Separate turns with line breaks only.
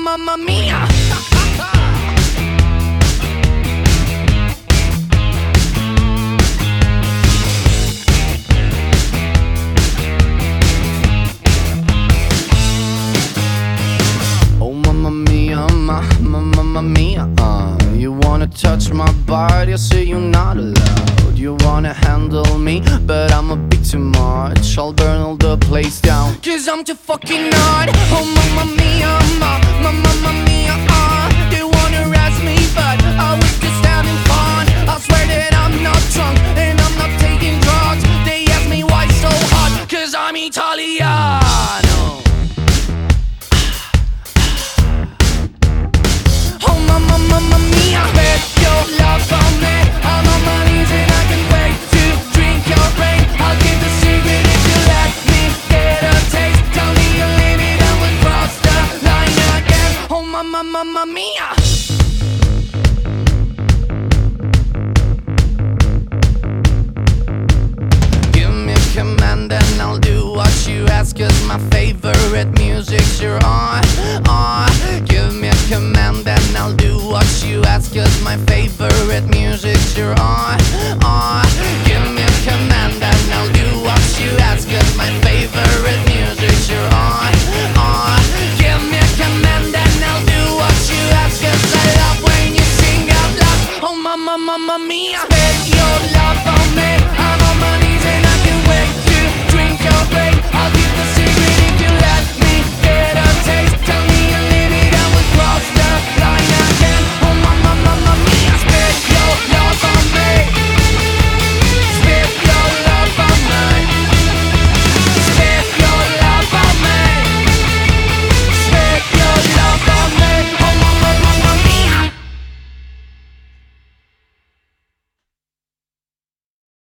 mamma mia. Oh mamma mia, mamma mia. You wanna touch my body, I say you're not allowed. You wanna handle me, but I'm a bit too much. I'll burn all the place down, 'cause I'm too fucking hard. Oh mamma mia, mamma mia. They wanna arrest me, but I was just having fun. I swear that I'm not drunk and I'm not taking drugs. They ask me why so hot, 'cause I'm Italiano. Oh mamma mia, bet your love on me. I'm on my knees and I can wait to drink your brain. I'll give the secret if you let me get a taste. Tell me you leave it and we'll cross the line again. Oh mamma mia. Give me a command and I'll do what you ask, 'cause my favorite music's you're on.